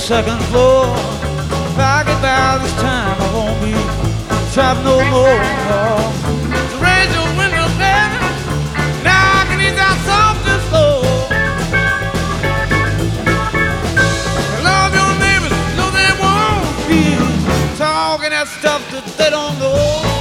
second floor. If I get by this time, I won't be trapped no more. So raise your window, baby. Now I can ease out soft and slow. Love your neighbors, no they won't be talking that stuff that they don't know.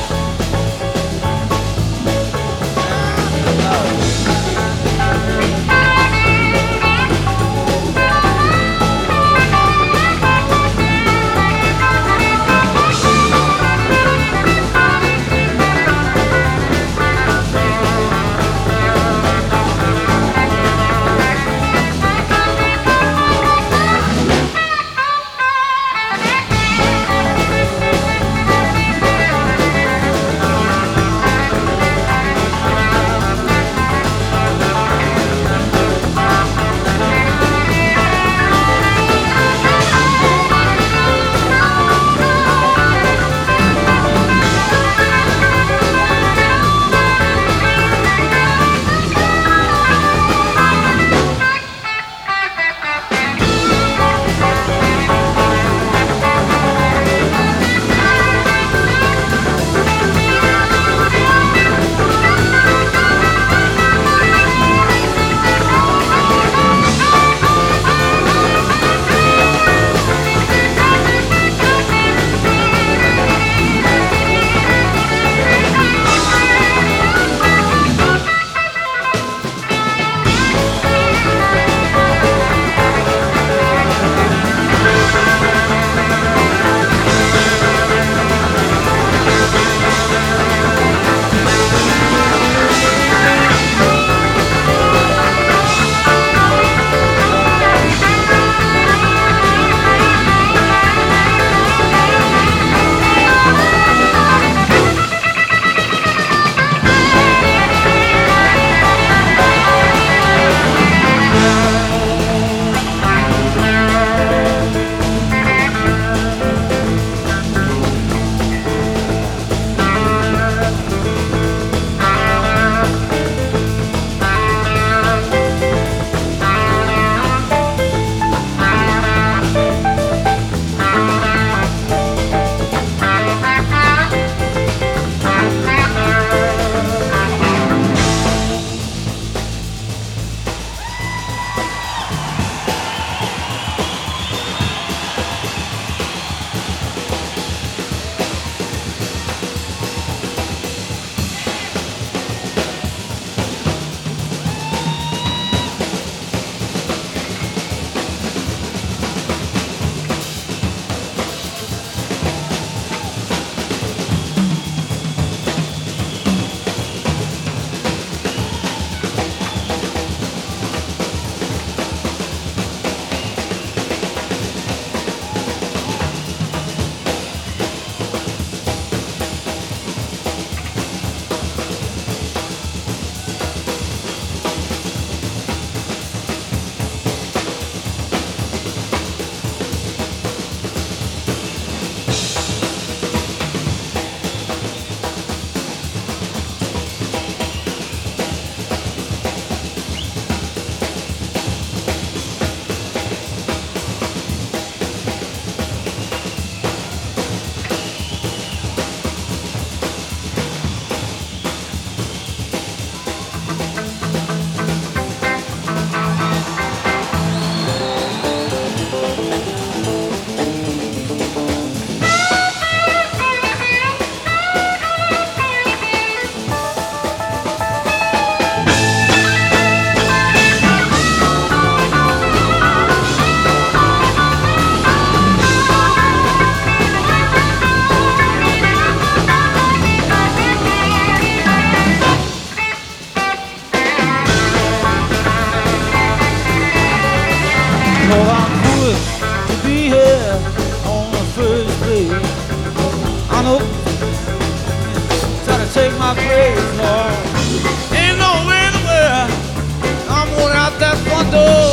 Take my praise, Lord. Ain't nowhere in the world I'm going out that front door.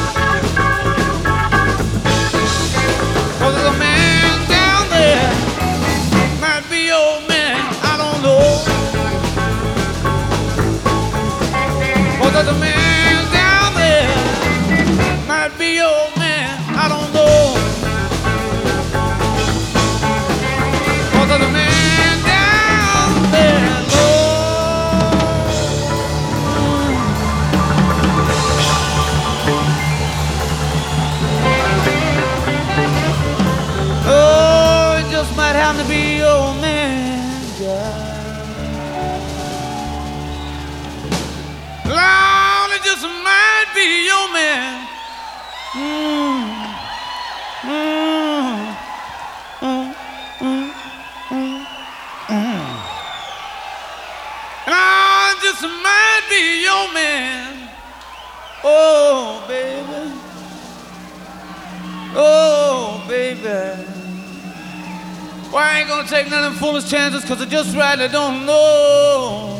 'Cause there's a man down there, might be old man, I don't know. 'Cause there's a man down there, might be old man, I don't know. might have to be your man, girl. Lord, it just might be your man. Lord, it just might be your man. Oh, baby. Oh, baby. Well, I ain't gonna take none of them foolish chances, 'cause I just rightly don't know.